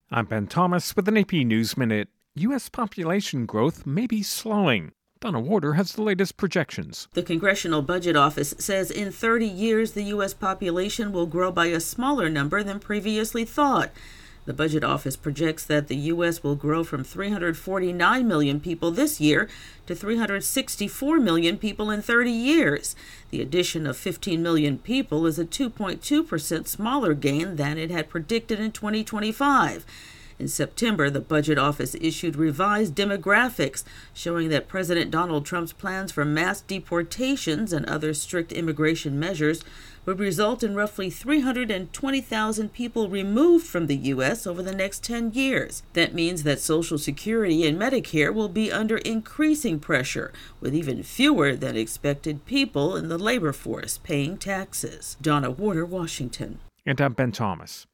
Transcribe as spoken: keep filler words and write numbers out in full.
I'm Ben Thomas with an A P News Minute. U S population growth may be slowing. Donna Warder has the latest projections. The Congressional Budget Office says in thirty years, the U S population will grow by a smaller number than previously thought. The Budget Office projects that the U S will grow from three hundred forty-nine million people this year to three hundred sixty-four million people in thirty years. The addition of fifteen million people is a two point two percent smaller gain than it had predicted in twenty twenty-five. In September, the Budget Office issued revised demographics showing that President Donald Trump's plans for mass deportations and other strict immigration measures would result in roughly three hundred twenty thousand people removed from the U S over the next ten years. That means that Social Security and Medicare will be under increasing pressure, with even fewer than expected people in the labor force paying taxes. Donna Warder, Washington. And I'm Ben Thomas.